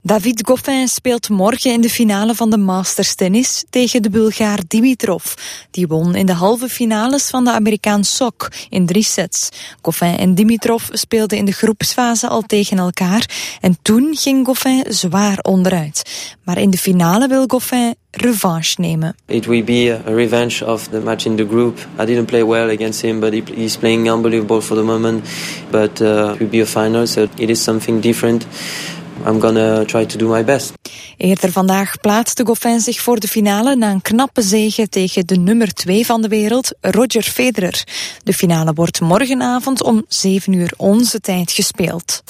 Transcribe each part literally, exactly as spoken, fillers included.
David Goffin speelt morgen in de finale van de Masters Tennis tegen de Bulgaar Dimitrov. Die won in de halve finales van de Amerikaan Sok in drie sets. Goffin en Dimitrov speelden in de groepsfase al tegen elkaar en toen ging Goffin zwaar onderuit. Maar in de finale wil Goffin revanche nemen. It will be a revenge of the match in the group. I didn't play well against him, but he, he's playing unbelievable for the moment. But uh, it will be a final, so it is something different. I'm gonna try to do my best. Eerder vandaag plaatste Goffin zich voor de finale na een knappe zege tegen de nummer twee van de wereld, Roger Federer. De finale wordt morgenavond om zeven uur onze tijd gespeeld.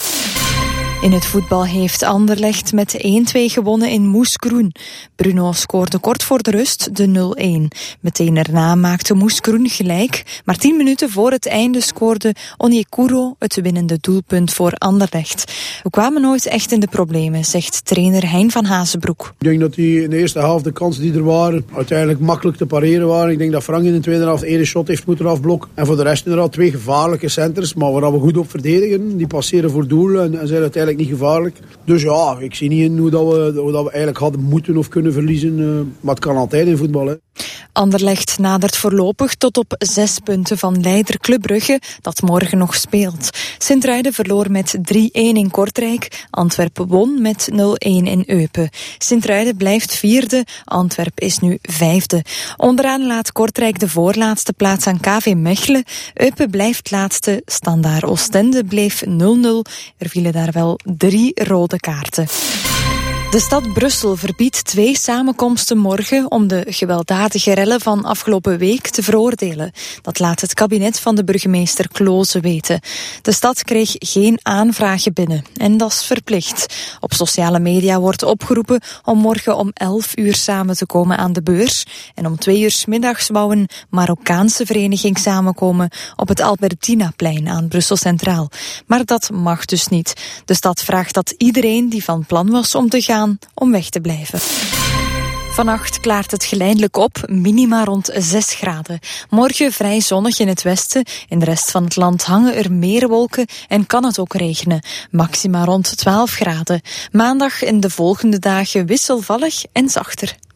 In het voetbal heeft Anderlecht met één-twee gewonnen in Moeskroen. Bruno scoorde kort voor de rust de nul-een. Meteen daarna maakte Moeskroen gelijk, maar tien minuten voor het einde scoorde Onyekuro het winnende doelpunt voor Anderlecht. We kwamen nooit echt in de problemen, zegt trainer Hein van Hazenbroek. Ik denk dat die in de eerste helft de kansen die er waren uiteindelijk makkelijk te pareren waren. Ik denk dat Frank in de tweede helft één shot heeft moeten afblokken. En voor de rest inderdaad twee gevaarlijke centers, maar waar we goed op verdedigen. Die passeren voor doel en, en zijn uiteindelijk niet gevaarlijk. Dus ja, ik zie niet in hoe, dat we, hoe dat we eigenlijk hadden moeten of kunnen verliezen. Uh, maar het kan altijd in voetbal. Hè. Anderlecht nadert voorlopig tot op zes punten van leider Club Brugge, dat morgen nog speelt. Sint-Truiden verloor met drie-een in Kortrijk. Antwerpen won met nul-een in Eupen. Sint-Truiden blijft vierde. Antwerpen is nu vijfde. Onderaan laat Kortrijk de voorlaatste plaats aan K V Mechelen. Eupen blijft laatste. Standaard Oostende bleef nul-nul. Er vielen daar wel drie rode kaarten. De stad Brussel verbiedt twee samenkomsten morgen om de gewelddadige rellen van afgelopen week te veroordelen. Dat laat het kabinet van de burgemeester Kloze weten. De stad kreeg geen aanvragen binnen en dat is verplicht. Op sociale media wordt opgeroepen om morgen om elf uur samen te komen aan de beurs. En om twee uur 's middags wou een Marokkaanse vereniging samenkomen op het Albertinaplein aan Brussel Centraal. Maar dat mag dus niet. De stad vraagt dat iedereen die van plan was om te gaan, om weg te blijven. Vannacht klaart het geleidelijk op, minima rond zes graden. Morgen vrij zonnig in het westen. In de rest van het land hangen er meer wolken en kan het ook regenen. Maxima rond twaalf graden. Maandag en de volgende dagen wisselvallig en zachter.